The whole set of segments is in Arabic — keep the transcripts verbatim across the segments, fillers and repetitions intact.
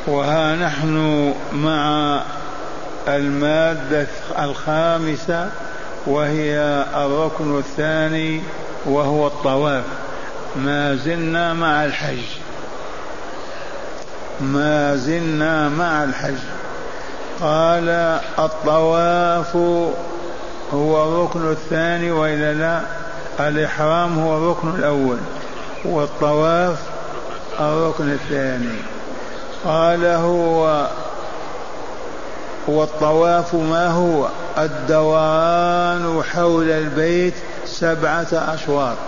وها نحن مع المادة الخامسة وهي الركن الثاني وهو الطواف. ما زلنا مع الحج ما زلنا مع الحج قال الطواف هو الركن الثاني وإلا لا؟ الإحرام هو الركن الأول والطواف الركن الثاني. قال هو والطواف ما هو؟ الدوران حول البيت سبعة أشواط.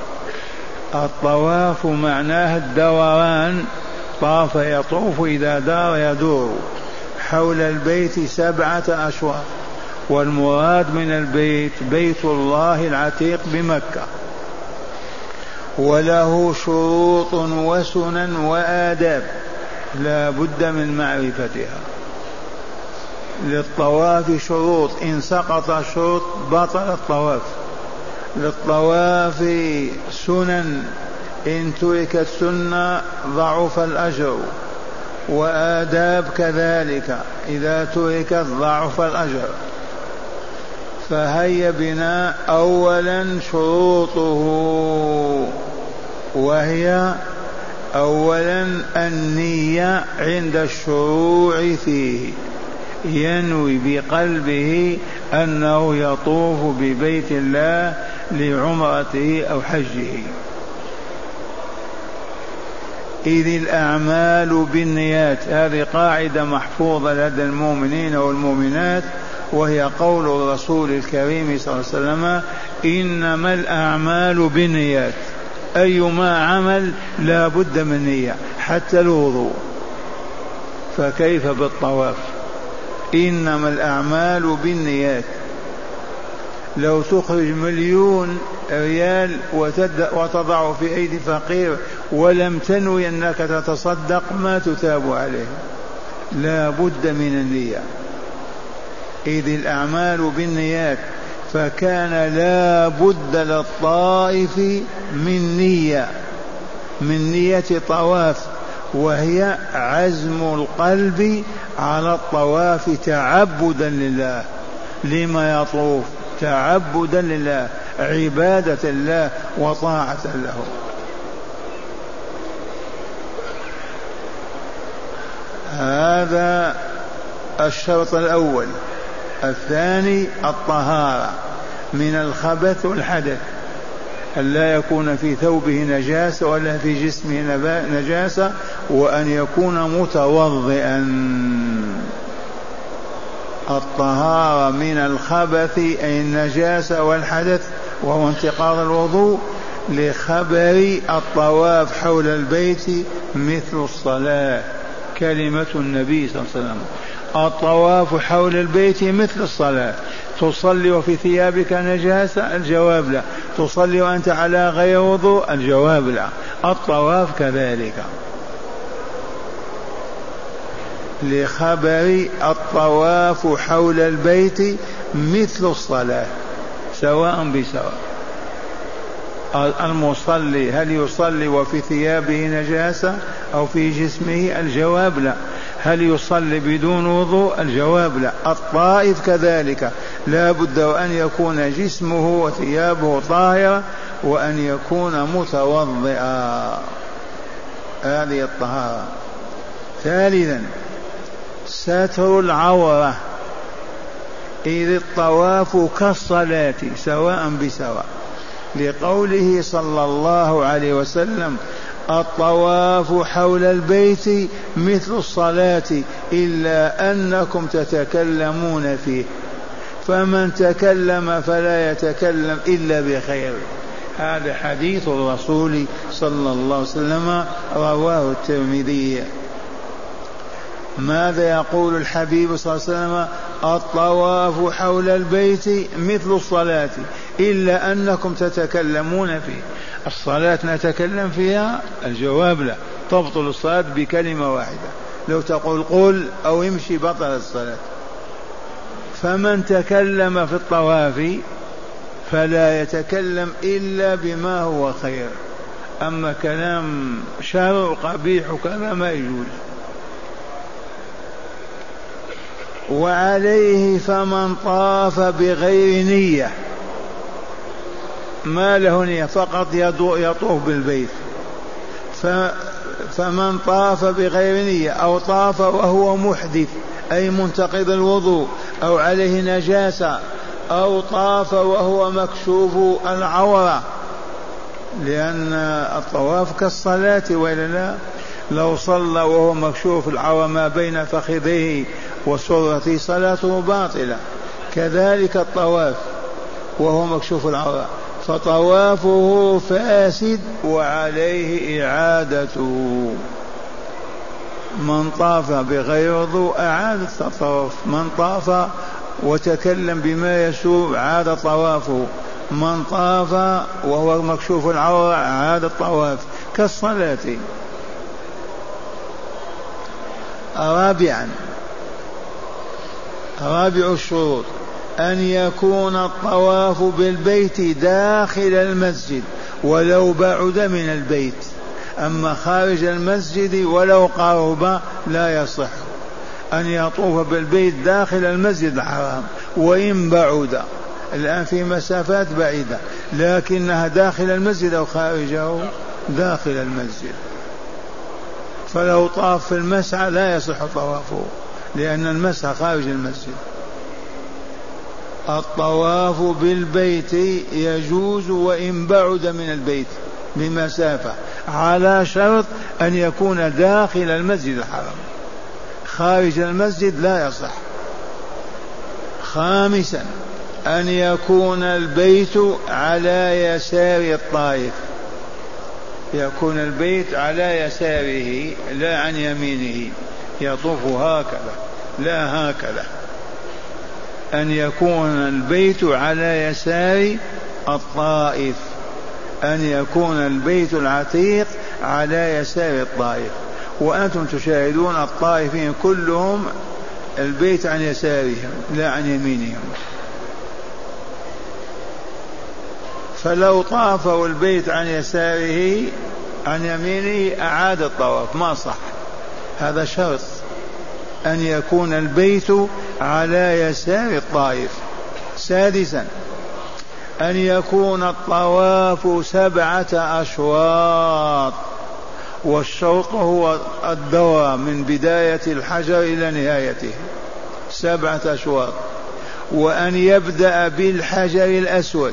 الطواف معناه الدوران، طاف يطوف، إذا دار يدور حول البيت سبعة أشواط. والمراد من البيت بيت الله العتيق بمكة، وله شروط وسنن وآداب لا بد من معرفتها. للطواف شروط، إن سقط الشروط بطل الطواف. للطواف سنن، إن تركت سنة ضعف الأجر، وآداب كذلك، إذا تركت ضعف الأجر. فهيا بنا أولا شروطه، وهي أولا النية عند الشروع فيه، ينوي بقلبه أنه يطوف ببيت الله لعمرته أو حجه. إذ الأعمال بالنيات، هذه قاعدة محفوظة لدى المؤمنين والمؤمنات، وهي قول الرسول الكريم صلى الله عليه وسلم: إنما الأعمال بالنيات. أيما عمل لا بد من نية، حتى الوضوء، فكيف بالطواف؟ إنما الأعمال بالنيات. لو تخرج مليون ريال وتضع في أيدي فقير ولم تنوي أنك تتصدق ما تتاب عليه، لا بد من النية. إذ الأعمال بالنيات، فكان لا بد للطائف من نية، من نية طواف، وهي عزم القلب على الطواف تعبدا لله. لما يطوف؟ تعبدا لله، عبادة الله وطاعة له. هذا الشرط الأول. الثاني الطهارة من الخبث والحدث، أن لا يكون في ثوبه نجاسة ولا في جسمه نجاسة، وأن يكون متوضئا. الطهارة من الخبث أي النجاسة والحدث، وهو انتقاض الوضوء، لخبر الطواف حول البيت مثل الصلاة. كلمة النبي صلى الله عليه وسلم: الطواف حول البيت مثل الصلاة. تصلي وفي ثيابك نجاسة؟ الجواب لا. تصلي وأنت على غير وضوء؟ الجواب لا. الطواف كذلك، لخبر الطواف حول البيت مثل الصلاة، سواء بسواء. المصلي هل يصلي وفي ثيابه نجاسة أو في جسمه؟ الجواب لا. هل يصلي بدون وضوء؟ الجواب لا. الطائف كذلك، لا بد أن يكون جسمه وثيابه طاهرة، وأن يكون متوضئا. هذه الطهارة. ثالثا ستر العورة، إذ الطواف كالصلاة سواء بسواء، لقوله صلى الله عليه وسلم: الطواف حول البيت مثل الصلاة إلا أنكم تتكلمون فيه، فمن تكلم فلا يتكلم إلا بخير. هذا حديث الرسول صلى الله عليه وسلم، رواه الترمذي. ماذا يقول الحبيب صلى الله عليه وسلم؟ الطواف حول البيت مثل الصلاة إلا أنكم تتكلمون فيه. الصلاة نتكلم فيها؟ الجواب لا. تبطل الصلاة بكلمة واحدة، لو تقول قل أو امشي بطل الصلاة. فمن تكلم في الطواف فلا يتكلم إلا بما هو خير، أما كلام شر قبيح كذا ما يجوز. وعليه فمن طاف بغير نية، ما له نية، فقط يطوف بالبيت، فمن طاف بغير نية أو طاف وهو محدث أي منتقض الوضوء أو عليه نجاسة أو طاف وهو مكشوف العورة، لأن الطواف كالصلاة وإلا لا؟ لو صلى وهو مكشوف العورة ما بين فخذيه وسرته صلاته باطلة، كذلك الطواف وهو مكشوف العورة فطوافه فاسد وعليه إعادته. من طاف بغير وضوء أعاد الطواف، من طاف وتكلم بما يسوء عاد طوافه، من طاف وهو مكشوف العورة عاد الطواف كالصلاة. رابعا رابع الشروط أن يكون الطواف بالبيت داخل المسجد ولو بعد من البيت، أما خارج المسجد ولو قرب لا يصح. أن يطوف بالبيت داخل المسجد الحرام وإن بعد، الآن في مسافات بعيدة لكنها داخل المسجد أو خارجه داخل المسجد، فلو طاف في المسعى لا يصح طوافه لأن المسعى خارج المسجد. الطواف بالبيت يجوز وإن بعد من البيت بمسافة على شرط أن يكون داخل المسجد الحرام، خارج المسجد لا يصح. خامسا أن يكون البيت على يسار الطائف، يكون البيت على يساره لا عن يمينه، يطوف هكذا لا هكذا، أن يكون البيت على يسار الطائف، أن يكون البيت العتيق على يسار الطائف. وأنتم تشاهدون الطائفين كلهم البيت عن يسارهم لا عن يمينهم، فلو طافوا البيت عن يساره عن يمينه أعاد الطواف ما صح. هذا شرط أن يكون البيت على يسار الطائف. سادسا أن يكون الطواف سبعة أشواط، والشوط هو الدورة من بداية الحجر إلى نهايته سبعة أشواط، وأن يبدأ بالحجر الأسود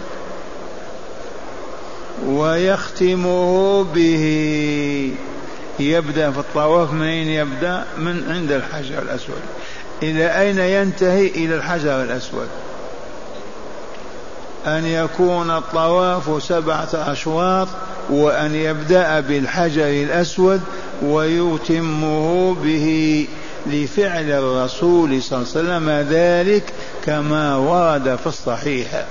ويختمه به. يبدأ في الطواف من أين يبدأ؟ من عند الحجر الأسود. إلى أين ينتهي؟ إلى الحجر الأسود. أن يكون الطواف سبعة أشواط وأن يبدأ بالحجر الأسود ويتمه به لفعل الرسول صلى الله عليه وسلم ذلك كما ورد في الصحيح.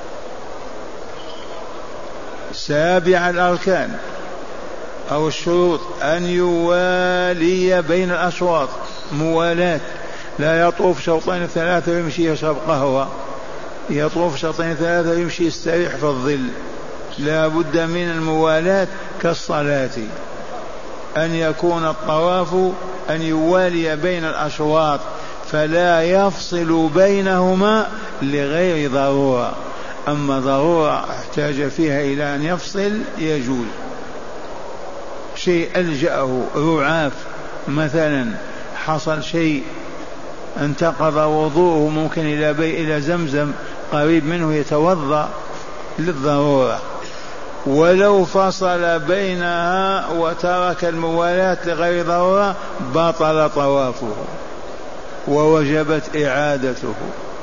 سابع الأركان أو الشروط أن يوالي بين الأشواط، موالاة، لا يطوف شوطين ثلاثة ويمشي يشرب قهوة، يطوف شوطين ثلاثة ويمشي يستريح في الظل، لا بد من الموالاة كالصلاة. أن يكون الطواف أن يوالي بين الأشواط فلا يفصل بينهما لغير ضرورة، أما ضرورة احتاج فيها إلى أن يفصل يجوز. شيء ألجأه رعاف مثلا، حصل شيء انتقض وضوءه ممكن إلى بي إلى زمزم قريب منه يتوضأ للضرورة، ولو فصل بينها وترك الموالاة لغير ضرورة بطل طوافه ووجبت إعادته.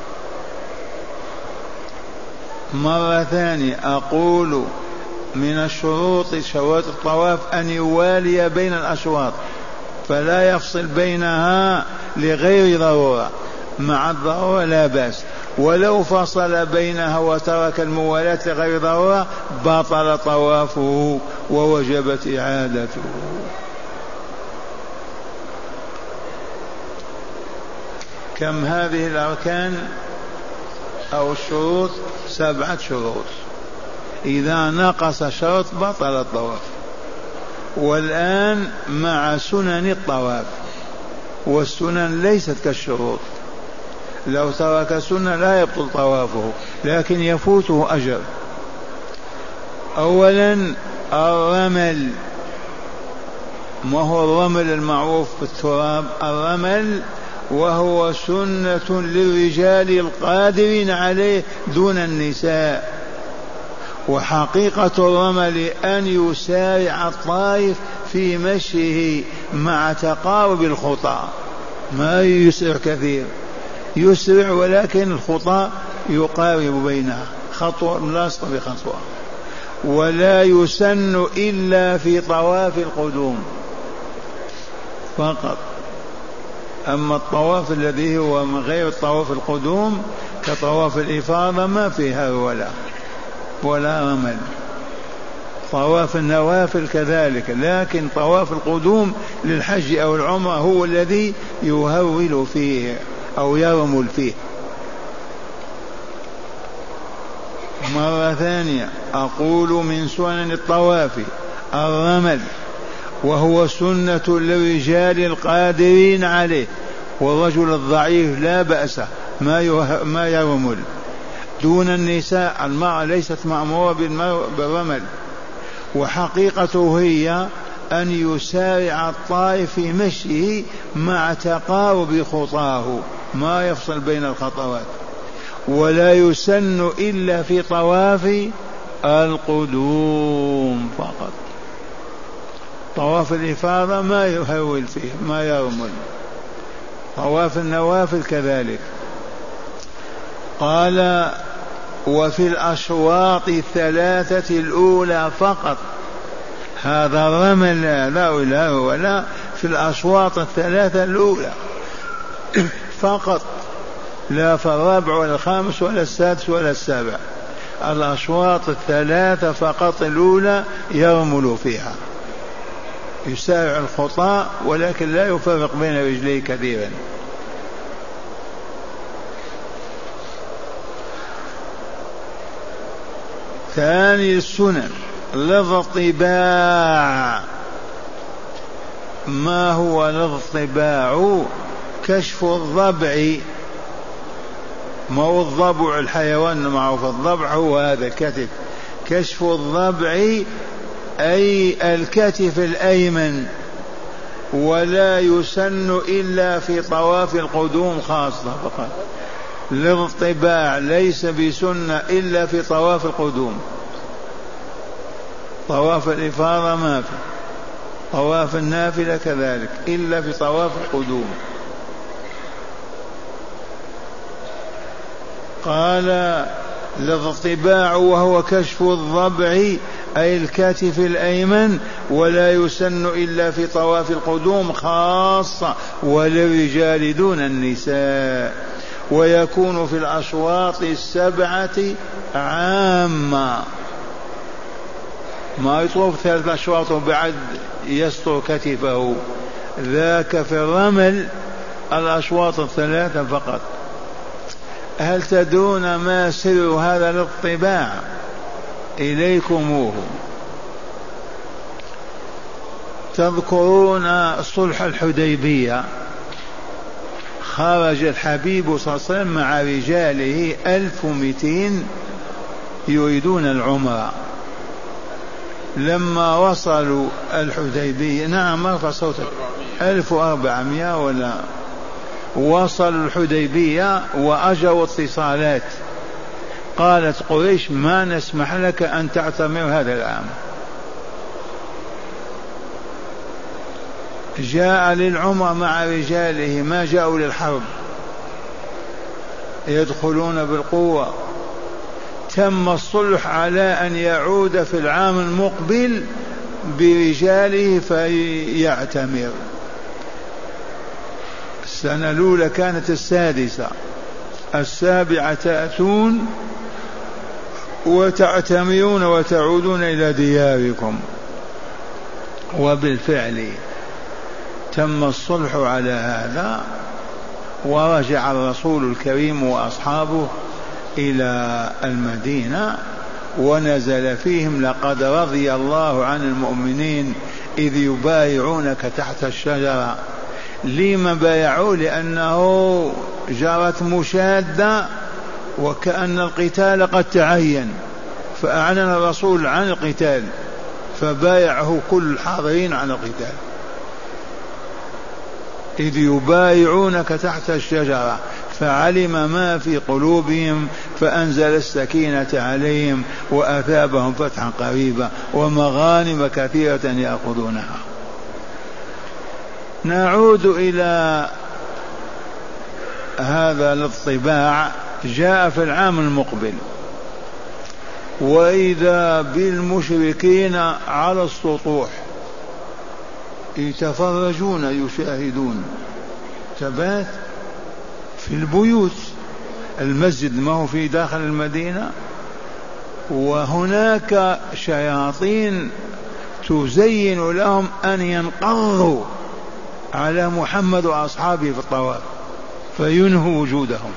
مرة ثانية أقول من الشروط شروط الطواف أن يوالي بين الأشواط فلا يفصل بينها لغير ضرورة، مع الضرورة لا بأس، ولو فصل بينها وترك الموالاة لغير ضرورة بطل طوافه ووجبت إعادته. كم هذه الأركان أو الشروط؟ سبعة شروط، إذا نقص شرط بطل الطواف. والآن مع سنن الطواف، والسنن ليست كالشروط، لو ترك السنة لا يبطل طوافه لكن يفوته أجر. أولا الرمل، ما هو الرمل المعروف بالتراب؟ الرمل وهو سنة للرجال القادرين عليه دون النساء، وحقيقة الرمل أن يسارع الطائف في مشيه مع تقارب الخطى، ما يسرع كثير، يسرع ولكن الخطى يقارب بينها خطوة ملاصقة بخطوة. ولا يسن إلا في طواف القدوم فقط، أما الطواف الذي هو من غير الطواف القدوم كطواف الإفاضة ما فيها ولا ولا رمل. طواف النوافل كذلك، لكن طواف القدوم للحج أو العمرة هو الذي يهول فيه أو يرمل فيه. مرة ثانية أقول من سنن الطواف الرمل، وهو سنة للرجال القادرين عليه، والرجل الضعيف لا بأس ما ما يرمل دون النساء. المرأة ليست مأمورة بالرمل، وحقيقته هي أن يسارع الطائف في مشيه مع تقارب خطاه ما يفصل بين الخطوات. ولا يسن إلا في طواف القدوم فقط، طواف الإفاضة ما يهول فيه ما يرمل، طواف النوافل كذلك. قال وفي الأشواط الثلاثة الأولى فقط، هذا الرمل لا ولا ولا في الأشواط الثلاثة الأولى فقط، لا في الرابع ولا الخامس ولا السادس ولا السابع، الأشواط الثلاثة فقط الأولى يرمل فيها، يسارع الخطى ولكن لا يفرق بين رجليه كثيرا. ثاني السنن الاضطباع. ما هو الاضطباع؟ كشف الضبع، ما هو الضبع الحيوان معروف، الضبع هو هذا الكتف، كشف الضبع أي الكتف الأيمن. ولا يسن إلا في طواف القدوم خاصة فقط، الاضطباع ليس بسنة إلا في طواف القدوم، طواف الإفاضة ما في، طواف النافلة كذلك إلا في طواف القدوم. قال الاضطباع وهو كشف الضبع أي الكتف الأيمن، ولا يسن إلا في طواف القدوم خاصة وللرجال دون النساء. ويكون في الأشواط السبعة عامة، ما يطوف ثلاث أشواط وبعد يستر كتفه، ذاك في الرمل الأشواط الثلاثة فقط. هل تدرون ما سر هذا الاضطباع؟ إليكموه. تذكرون صلح الحديبية، خرج الحبيب صلى الله عليه وسلم مع رجاله ألف ومئتين يريدون العمرة. لما وصلوا الحديبية، نعم ارفع صوتك، ألف وأربعمائة ولا، وصلوا الحديبية وأجروا اتصالات، قالت قريش ما نسمح لك أن تعتمر هذا العام. جاء للعمر مع رجاله، ما جاءوا للحرب، يدخلون بالقوة. تم الصلح على أن يعود في العام المقبل برجاله فيعتمر. السنة الأولى كانت السادسة، السابعة تأتون وتعتمرون وتعودون إلى دياركم. وبالفعل تم الصلح على هذا، ورجع الرسول الكريم وأصحابه إلى المدينة ونزل فيهم: لقد رضي الله عن المؤمنين إذ يبايعونك تحت الشجرة. لما بايعوا؟ لأنه جرت مشادة وكأن القتال قد تعين، فأعلن الرسول عن القتال فبايعه كل الحاضرين عن القتال، إذ يبايعونك تحت الشجرة فعلم ما في قلوبهم فأنزل السكينة عليهم وأثابهم فتحا قريبا ومغانم كثيرة يأخذونها. نعود إلى هذا الاطباع. جاء في العام المقبل وإذا بالمشركين على السطوح يتفرجون يشاهدون، تبات في البيوت، المسجد ما هو في داخل المدينة، وهناك شياطين تزين لهم أن ينقضوا على محمد وأصحابه في الطواف فينهوا وجودهم.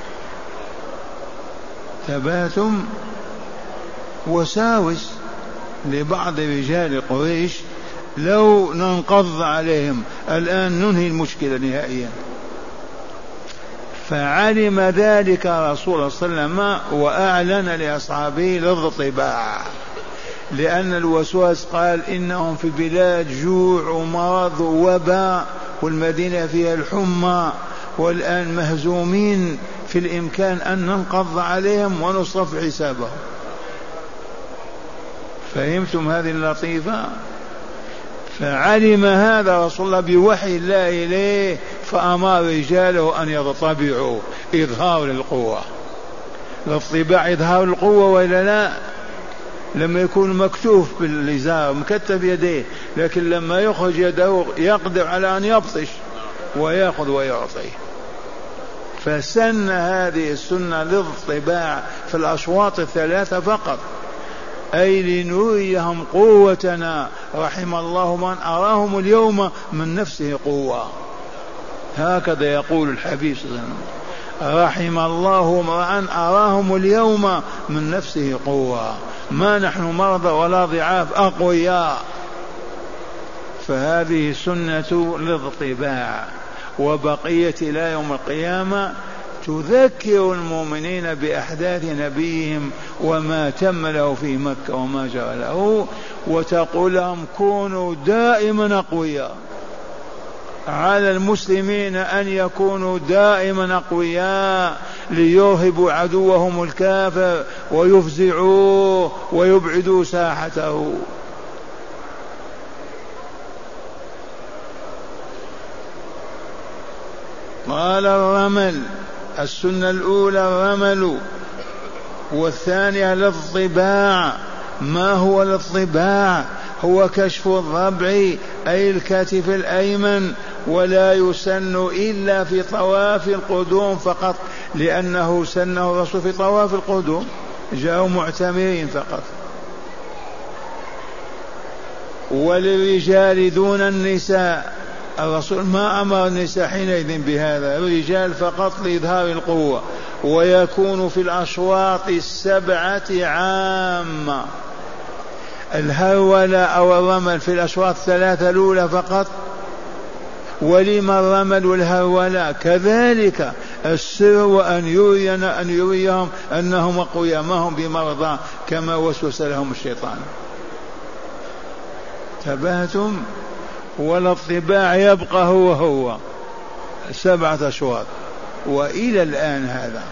تباتم وساوس لبعض رجال قريش لو ننقض عليهم الآن ننهي المشكلة نهائيا. فعلم ذلك رسول الله صلى الله عليه وسلم وأعلن لأصحابه الاضطباع، لأن الوسواس قال إنهم في بلاد جوع ومرض ووباء والمدينة فيها الحمى والآن مهزومين، في الإمكان أن ننقض عليهم ونصرف حسابهم. فهمتم هذه اللطيفة؟ فعلم هذا رسول الله بوحي الله إليه فأمر رجاله أن يضطبعوا إظهار للقوة. الاطباع إظهار القوة وإلا لا؟ لما يكون مكتوف بالإزار مكتب يديه، لكن لما يخرج يده يقدر على أن يبطش ويأخذ ويعطي. فسن هذه السنة للاطباع في الأشواط الثلاثة فقط، أي لنريهم قوتنا. رحم الله من أراهم اليوم من نفسه قوة، هكذا يقول الحبيب صلى الله عليه وسلم: رحم الله امرأ أراهم اليوم من نفسه قوة، ما نحن مرضى ولا ضعاف، أقوياء. فهذه سنة الاطباع، وبقية إلى يوم القيامة تذكر المؤمنين بأحداث نبيهم وما تم له في مكة وما جرى له، وتقول لهم كونوا دائما أقوياء. على المسلمين أن يكونوا دائما أقوياء ليرهبوا عدوهم الكافر ويفزعوه ويبعدوا ساحته. قال الرمل، السنة الأولى الرمل، والثانية الاطباع. ما هو الاطباع؟ هو كشف الضبع أي الكتف الأيمن، ولا يسن إلا في طواف القدوم فقط، لأنه سنه الرسول في طواف القدوم، جاءوا معتمرين فقط. وللرجال دون النساء، الرسول ما أمر النساء حينئذ بهذا، الرجال فقط لإظهار القوة، ويكون في الأشواط السبعة عامة. الهرولة أو الرمل في الأشواط الثلاثة الأولى فقط. ولما الرمل والهرولة كذلك السر، وأن يرينا أن يريهم أنهم أقوياء ما هم بمرضى كما وسوس لهم الشيطان. تبهتم؟ والاطباع يبقى هو هو سبعة أشواط وإلى الآن هذا.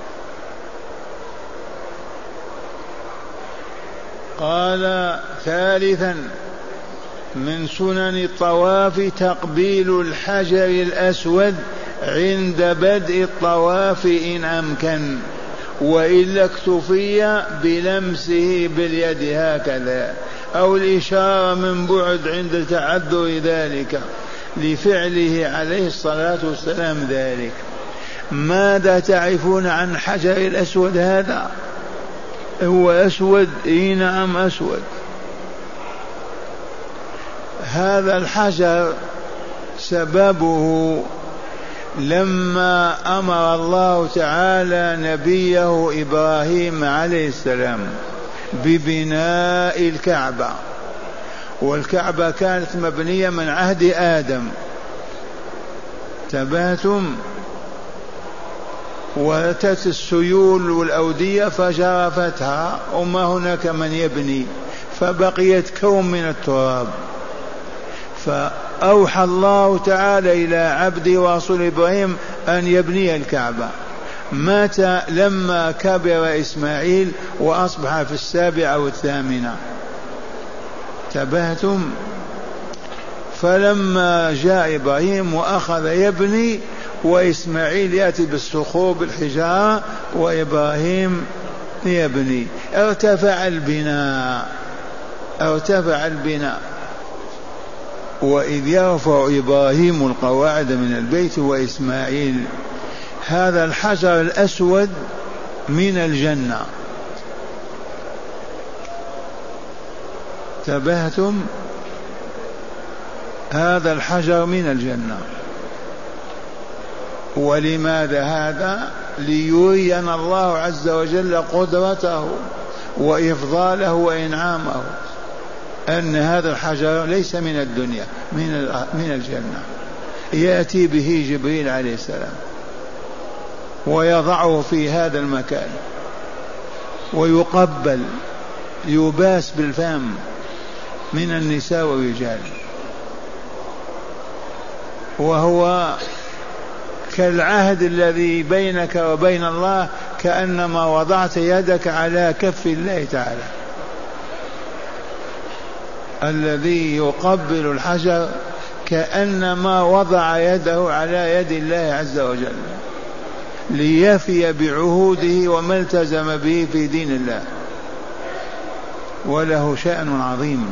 قال ثالثا من سنن الطواف تقبيل الحجر الأسود عند بدء الطواف إن أمكن، وإلا اكتفي بلمسه باليد هكذا، أو الإشارة من بعد عند تعذر ذلك لفعله عليه الصلاة والسلام ذلك. ماذا تعرفون عن الحجر الأسود هذا؟ هو أسود؟ إي نعم أسود. هذا الحجر سببه لما أمر الله تعالى نبيه إبراهيم عليه السلام ببناء الكعبة، والكعبة كانت مبنية من عهد آدم. تباتم؟ وأتت السيول والأودية فجرفتها وما هناك من يبني، فبقيت كوم من التراب. فأوحى الله تعالى إلى عبده ورسول إبراهيم أن يبني الكعبة. مات لما كبر إسماعيل وأصبح في السابعة والثامنة. تبهتم. فلما جاء إبراهيم وأخذ يبني، وإسماعيل يأتي بالصخور بالحجارة وإبراهيم يبني، ارتفع البناء ارتفع البناء وإذ يرفع إبراهيم القواعد من البيت وإسماعيل. هذا الحجر الأسود من الجنة. تبهتم. هذا الحجر من الجنة. ولماذا هذا؟ ليرينا الله عز وجل قدرته وإفضاله وإنعامه، أن هذا الحجر ليس من الدنيا، من من الجنة. يأتي به جبريل عليه السلام ويضعه في هذا المكان ويقبل، يباس بالفم من النساء والرجال، وهو كالعهد الذي بينك وبين الله، كأنما وضعت يدك على كف الله تعالى. الذي يقبل الحجر كأنما وضع يده على يد الله عز وجل ليفي بعهوده وما التزم به في دين الله، وله شأن عظيم.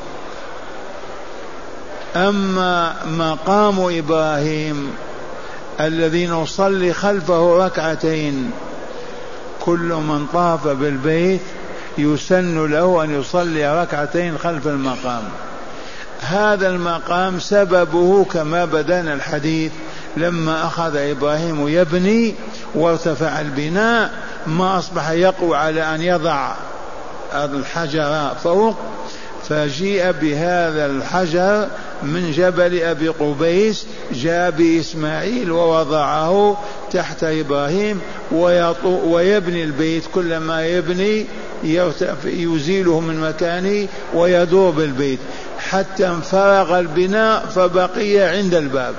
أما مقام إبراهيم الذي نصلي خلفه ركعتين، كل من طاف بالبيت يسن له أن يصلي ركعتين خلف المقام. هذا المقام سببه كما بدأنا الحديث، لما أخذ إبراهيم يبني وارتفع البناء ما أصبح يقوى على أن يضع الحجر فوق، فجيء بهذا الحجر من جبل أبي قبيس، جاء بإسماعيل ووضعه تحت إبراهيم ويبني البيت. كلما يبني يزيله من مكانه ويدور بالبيت حتى انفرغ البناء فبقي عند الباب.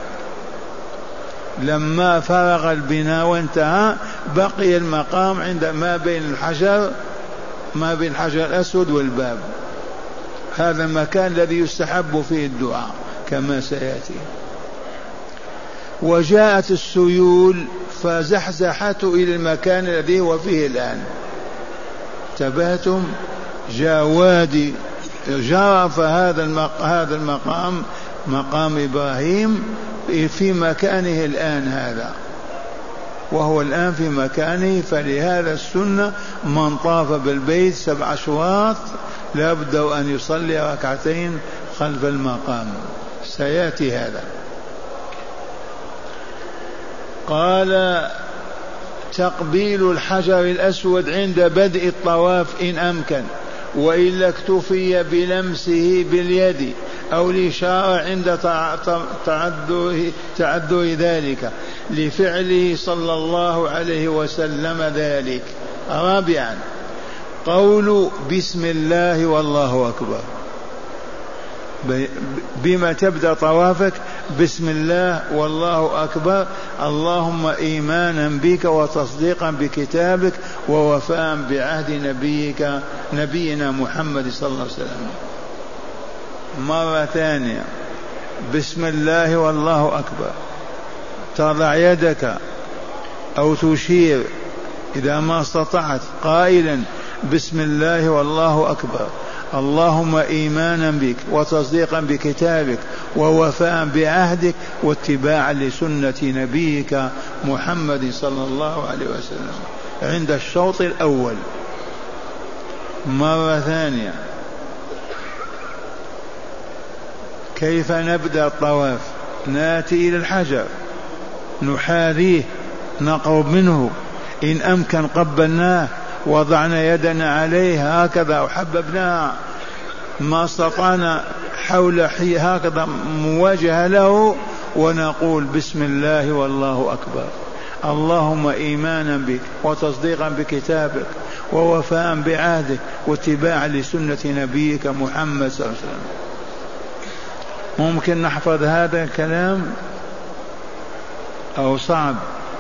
لما فرغ البناء وانتهى بقي المقام عند ما بين الحجر ما بين الحجر الأسود والباب. هذا المكان الذي يستحب فيه الدعاء كما سيأتي. وجاءت السيول فزحزحته إلى المكان الذي هو فيه الآن. تبهتم. جاء وادي جرف هذا هذا المقام، مقام إبراهيم، في مكانه الآن هذا، وهو الآن في مكانه. فلهذا السنة من طاف بالبيت سبع أشواط لابد أن يصلي ركعتين خلف المقام. سيأتي هذا. قال: تقبيل الحجر الأسود عند بدء الطواف إن أمكن، وإلا اكتفي بلمسه باليد أو الإشارة عند تعذر ذلك لفعله صلى الله عليه وسلم ذلك. رابعا قول بسم الله والله أكبر. بما تبدأ طوافك؟ بسم الله والله أكبر، اللهم إيمانا بك وتصديقا بكتابك ووفاء بعهد نبيك نبينا محمد صلى الله عليه وسلم. مرة ثانية بسم الله والله أكبر، تضع يدك أو تشير إذا ما استطعت قائلا بسم الله والله أكبر، اللهم إيمانا بك وتصديقا بكتابك ووفاء بعهدك واتباعا لسنة نبيك محمد صلى الله عليه وسلم عند الشوط الأول. مرة ثانية كيف نبدأ الطواف؟ ناتي إلى الحجر نحاذيه نقرب منه، إن أمكن قبلناه وضعنا يدنا عليه هكذا أو حببناها، ما استطعنا حول حي هكذا مواجهة له، ونقول بسم الله والله أكبر، اللهم إيمانا بك وتصديقا بكتابك ووفاء بعهدك واتباعا لسنة نبيك محمد صلى الله عليه وسلم. ممكن نحفظ هذا الكلام أو صعب؟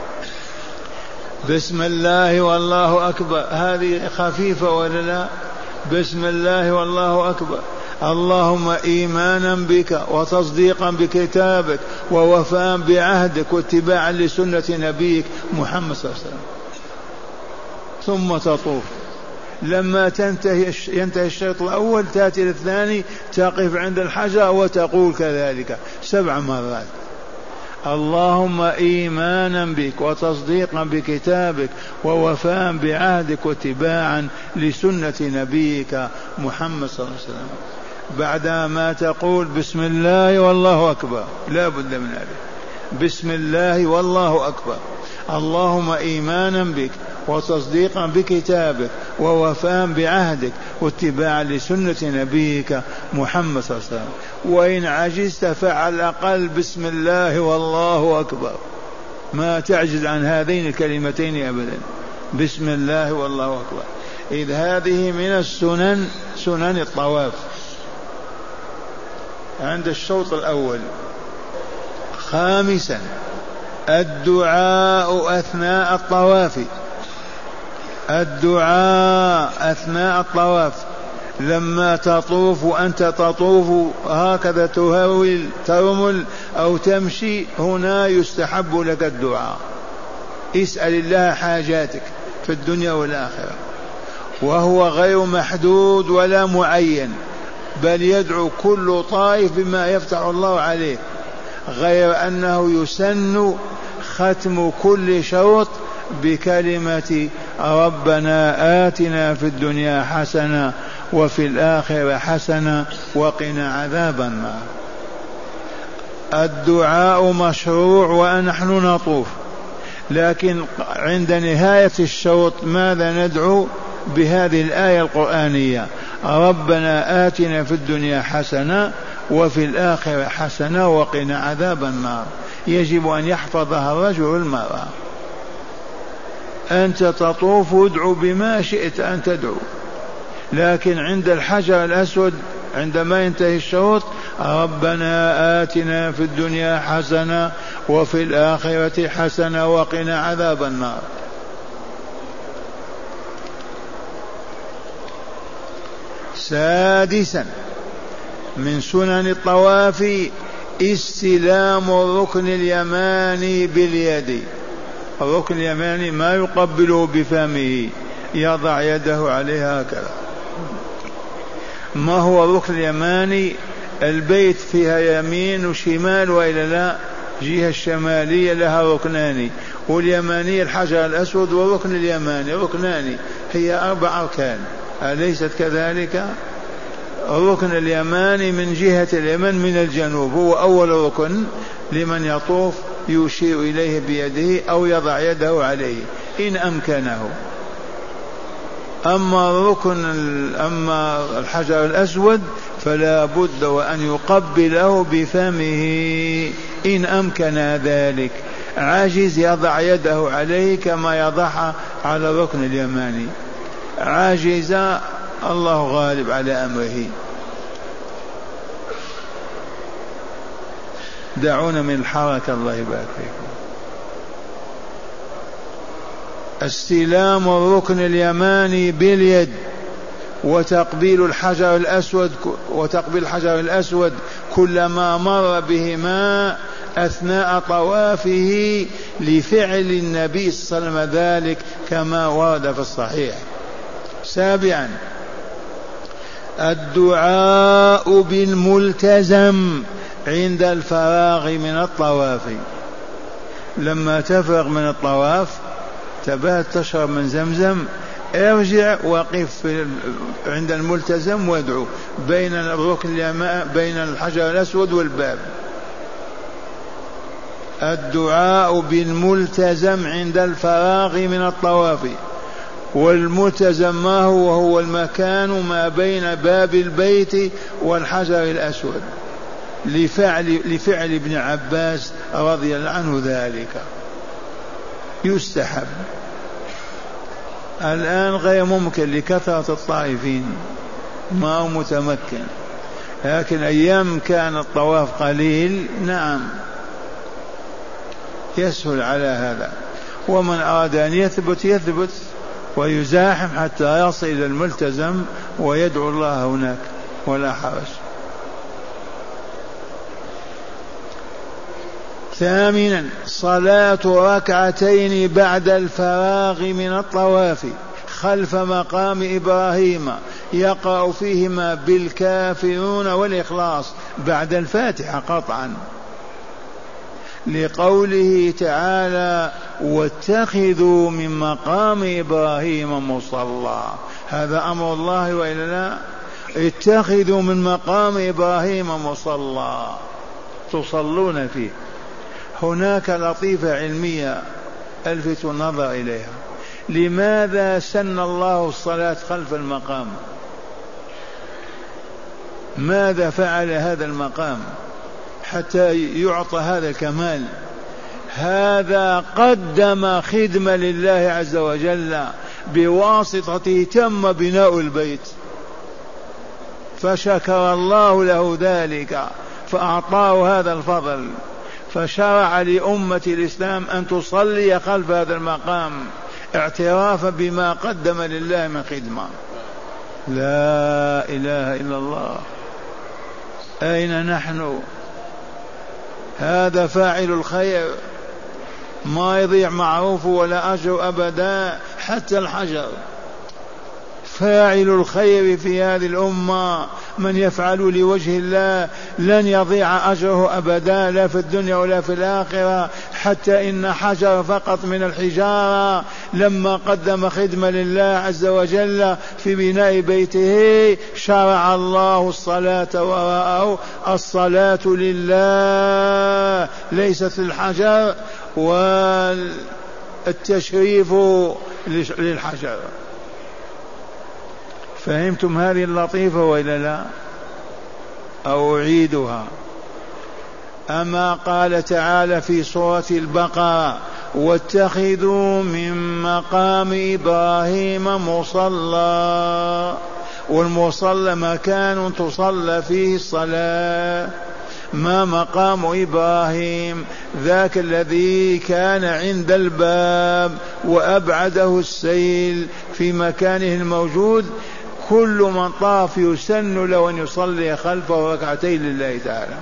بسم الله والله أكبر هذه خفيفة ولا لا؟ بسم الله والله أكبر. اللهم إيمانا بك وتصديقا بكتابك ووفاء بعهدك واتباعا لسنة نبيك محمد صلى الله عليه وسلم. ثم تطوف. لما تنتهي ينتهي الشوط الأول تأتي للثاني تقف عند الحجر وتقول كذلك سبع مرات. اللهم إيمانا بك وتصديقا بكتابك ووفاء بعهدك واتباعا لسنة نبيك محمد صلى الله عليه وسلم. بعدما تقول بسم الله والله أكبر لا بد من هذا. بسم الله والله أكبر. اللهم إيمانا بك وتصديقا بكتابك ووفاء بعهدك واتباعا لسنة نبيك محمد صلى الله عليه وسلم. وإن عجزت فعلى الأقل بسم الله والله أكبر، ما تعجز عن هذين الكلمتين أبدا. بسم الله والله أكبر. إذ هذه من السنن، سنن الطواف عند الشوط الأول. خامسا الدعاء أثناء الطواف. الدعاء أثناء الطواف لما تطوف وأنت تطوف هكذا تهول ترمل أو تمشي، هنا يستحب لك الدعاء. اسأل الله حاجاتك في الدنيا والآخرة، وهو غير محدود ولا معين، بل يدعو كل طائف بما يفتح الله عليه، غير أنه يسن ختم كل شوط بكلمة ربنا آتنا في الدنيا حسنة وفي الآخرة حسنة وقنا عذاب النار. الدعاء مشروع ونحن نطوف، لكن عند نهاية الشوط ماذا ندعو؟ بهذه الآية القرآنية ربنا آتنا في الدنيا حسنة وفي الآخرة حسنة وقنا عذاب النار. يجب أن يحفظها الرجل والمرأة. أنت تطوف ادعو بما شئت أن تدعو، لكن عند الحجر الأسود عندما ينتهي الشوط ربنا آتنا في الدنيا حسنة وفي الآخرة حسنة وقنا عذاب النار. سادسا من سنن الطواف استلام الركن اليماني باليد. الركن اليماني ما يقبله بفمه، يضع يده عليها هكذا. ما هو الركن اليماني؟ البيت فيها يمين وشمال وإلا لا؟ جهة الشمالية لها ركنان، واليمانية الحجر الأسود والركن اليماني ركنان، هي أربع أركان، أليست كذلك؟ الركن اليماني من جهة اليمن من الجنوب هو أول ركن لمن يطوف، يشير إليه بيده أو يضع يده عليه إن أمكنه. أما الركن أما الحجر الأسود فلا بد وأن يقبله بفمه إن أمكن ذلك. عاجز يضع يده عليه كما يضعها على الركن اليماني. عاجز الله غالب على أمره. دعونا من الحركة الله يبارك فيكم. استلام الركن اليماني باليد وتقبيل الحجر الأسود وتقبيل الحجر الأسود كلما مر بهما أثناء طوافه لفعل النبي صلى الله عليه وسلم ذلك كما ورد في الصحيح. سابعا الدعاء بالملتزم عند الفراغ من الطواف. لما تفرغ من الطواف تبات تشرب من زمزم، ارجع وقف عند الملتزم وادعو بين الركن اليماني بين الحجر الأسود والباب. الدعاء بالملتزم عند الفراغ من الطواف. والملتزم ما هو؟ هو المكان ما بين باب البيت والحجر الأسود، لفعل, لفعل ابن عباس رضي الله عنه ذلك. يستحب. الآن غير ممكن لكثرة الطائفين، ما هو متمكن، لكن أيام كان الطواف قليل نعم يسهل على هذا. ومن أراد أن يثبت يثبت ويزاحم حتى يصل إلى الملتزم ويدعو الله هناك ولا حرج. ثامنا صلاة ركعتين بعد الفراغ من الطواف خلف مقام إبراهيم يقرأ فيهما بالكافرون والإخلاص بعد الفاتحة قطعا، لقوله تعالى واتخذوا من مقام إبراهيم مصلى. هذا أمر الله وإلا لا؟ اتخذوا من مقام إبراهيم مصلى تصلون فيه. هناك لطيفة علمية ألفت النظر إليها. لماذا سن الله الصلاة خلف المقام؟ ماذا فعل هذا المقام حتى يعطى هذا الكمال؟ هذا قدم خدمة لله عز وجل، بواسطته تم بناء البيت، فشكر الله له ذلك فأعطاه هذا الفضل، فشرع لأمة الإسلام أن تصلي خلف هذا المقام اعترافا بما قدم لله من خدمة. لا إله إلا الله. أين نحن؟ هذا فاعل الخير ما يضيع معروف ولا أجر أبدا، حتى الحجر. فاعل الخير في هذه الأمة من يفعل لوجه الله لن يضيع أجره أبدا، لا في الدنيا ولا في الآخرة. حتى إن حجر فقط من الحجارة لما قدم خدمة لله عز وجل في بناء بيته شرع الله الصلاة وراءه. الصلاة لله ليست للحجر، والتشريف للحجر. فهمتم هذه اللطيفة وإلا لا؟ أو أعيدها. أما قال تعالى في سورة البقرة واتخذوا من مقام إبراهيم مصلى، والمصلى مكان تصلى فيه الصلاة. ما مقام إبراهيم؟ ذاك الذي كان عند الباب وأبعده السيل في مكانه الموجود. كل من طاف يسن له أن يصلي خلفه ركعتين لله تعالى.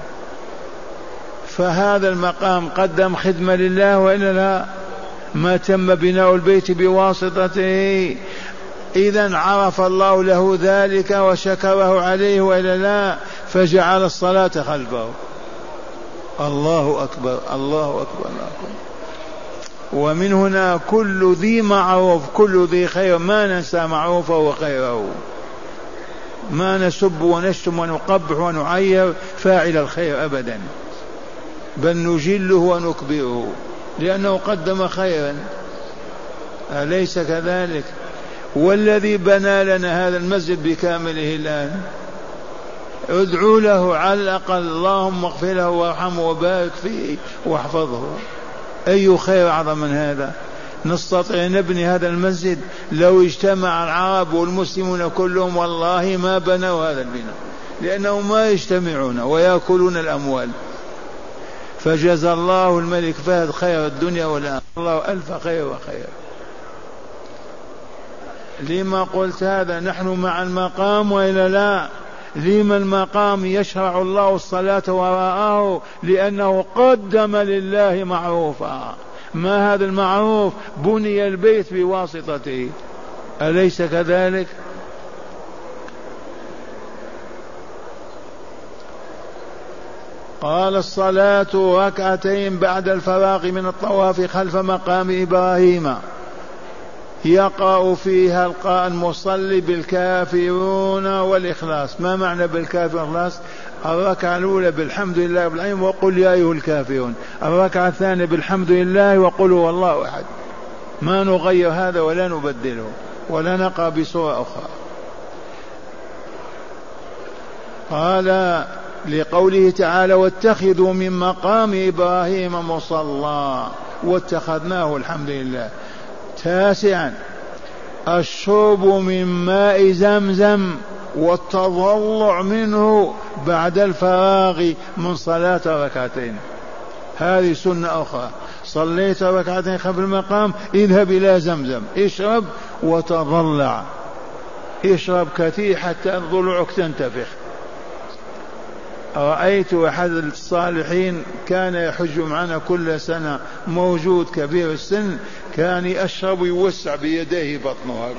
فهذا المقام قدم خدمة لله وإلا لا؟ ما تم بناء البيت بواسطته. إذن عرف الله له ذلك وشكره عليه وإلا لا؟ فجعل الصلاة خلفه. الله أكبر الله أكبر الله أكبر. ومن هنا كل ذي معروف كل ذي خير ما ننسى معروفه وخيره، ما نسب ونشتم ونقبح ونعير فاعل الخير أبدا، بل نجله ونكبره لأنه قدم خيرا. أليس كذلك؟ والذي بنى لنا هذا المسجد بكامله الآن ادعوا له على الأقل اللهم اغفر له وارحمه وبارك فيه واحفظه. أي خير أعظم من هذا؟ نستطيع نبني هذا المسجد لو اجتمع العرب والمسلمون كلهم والله ما بنوا هذا البناء، لأنهم ما يجتمعون ويأكلون الأموال. فجزى الله الملك فهد خير الدنيا والآخرة، الله ألف خير وخير. لما قلت هذا؟ نحن مع المقام وإلا لا؟ لما المقام يشرع الله الصلاة وراءه؟ لأنه قدم لله معروفا. ما هذا المعروف؟ بني البيت بواسطته. أليس كذلك؟ قال الصلاة ركعتين بعد الفراغ من الطواف خلف مقام إبراهيم يقرأ فيها القاء المصلي بالكافرون والإخلاص. ما معنى بالكافرون والإخلاص؟ الركعة الأولى بالحمد لله رب العالمين وقل يا أيها الكافرون، الركعة الثانية بالحمد لله وقل هو الله أحد. ما نغير هذا ولا نبدله ولا نقرأ بصورة أخرى. قال لقوله تعالى واتخذوا من مقام إبراهيم مصلى، واتخذناه الحمد لله. تاسعا الشرب من ماء زمزم والتضلع منه بعد الفراغ من صلاة ركعتين. هذه سنة أخرى، صليت ركعتين خلف المقام اذهب إلى زمزم اشرب وتضلع، اشرب كثير حتى ضلوعك تنتفخ. رأيت أحد الصالحين كان يحج معنا كل سنة، موجود كبير السن، كان يشرب ويوسع بيديه بطنه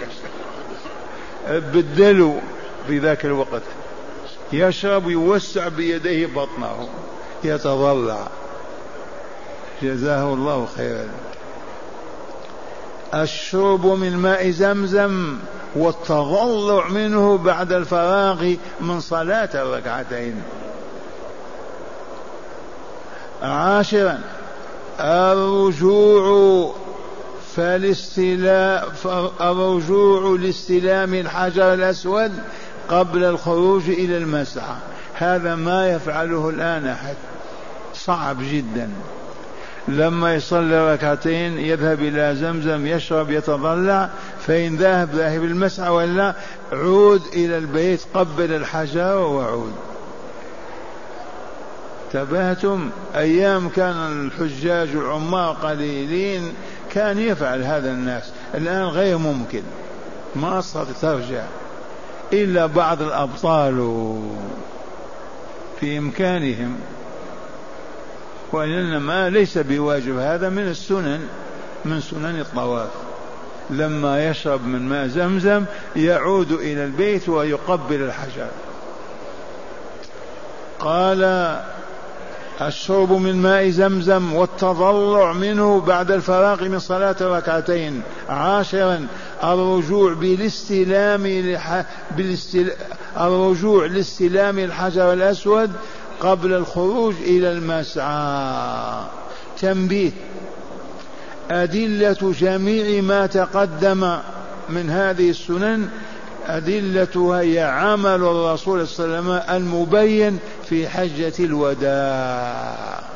بدلوا في ذاك الوقت، يشرب ويوسع بيديه بطنه يتضلع، جزاه الله خيرا. الشرب من ماء زمزم والتضلع منه بعد الفراغ من صلاة الركعتين. عاشرا الرجوع فالاستلاء الرجوع لاستلام الحجر الأسود قبل الخروج إلى المسعى. هذا ما يفعله الآن أحد، صعب جدا. لما يصلي ركعتين يذهب إلى زمزم يشرب يتضلع، فإن ذهب ذاهب المسعى ولا عود إلى البيت قبل الحجر وعود. تبهتم أيام كان الحجاج العمار قليلين كان يفعل هذا الناس، الآن غير ممكن، ما استطاعت ترجع إلا بعض الأبطال في إمكانهم، وإنما ليس بواجب. هذا من السنن، من سنن الطواف. لما يشرب من ماء زمزم يعود إلى البيت ويقبل الحجر. قال الشرب من ماء زمزم والتضلع منه بعد الفراغ من صلاة ركعتين. عاشرا الرجوع بالاستلام لح... بالاستل... الرجوع لاستلام الحجر الأسود قبل الخروج إلى المسعى. تنبيه: أدلة جميع ما تقدم من هذه السنن أدلتها هي عمل الرسول صلى الله عليه وسلم المبين في حجة الوداع.